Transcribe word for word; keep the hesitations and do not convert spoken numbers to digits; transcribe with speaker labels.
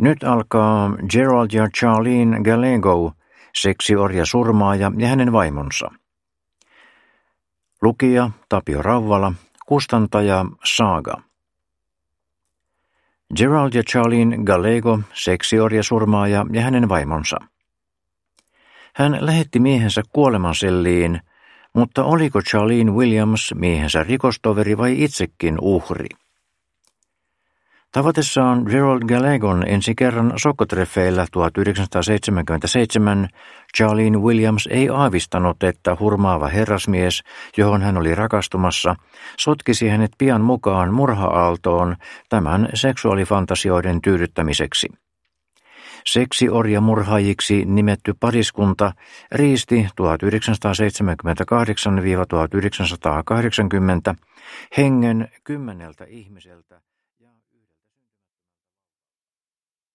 Speaker 1: Nyt alkaa Gerald ja Charlene Gallego, seksiorja surmaaja ja hänen vaimonsa. Lukija Tapio Rauvala, kustantaja Saga. Gerald ja Charlene Gallego, seksiorja surmaaja ja hänen vaimonsa. Hän lähetti miehensä kuolemanselliin, mutta oliko Charlene Williams miehensä rikostoveri vai itsekin uhri? Tavatessaan Gerald Gallegon ensi kerran sokkotreffeillä tuhatyhdeksänsataaseitsemänkymmentäseitsemän Charlene Williams ei aavistanut, että hurmaava herrasmies, johon hän oli rakastumassa, sotkisi hänet pian mukaan murha-aaltoon tämän seksuaalifantasioiden tyydyttämiseksi. Seksiorjamurhaajiksi nimetty pariskunta riisti tuhatyhdeksänsataaseitsemänkymmentäkahdeksan–tuhatyhdeksänsataakahdeksankymmentä hengen kymmeneltä ihmiseltä.